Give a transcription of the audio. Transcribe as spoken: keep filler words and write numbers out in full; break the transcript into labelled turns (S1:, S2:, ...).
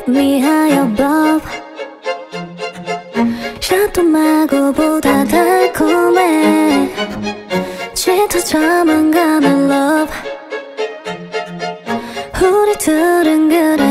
S1: me higher above. 샤또 말고보다 달콤해. 짙어져만 가는 love. 우리 둘은 그래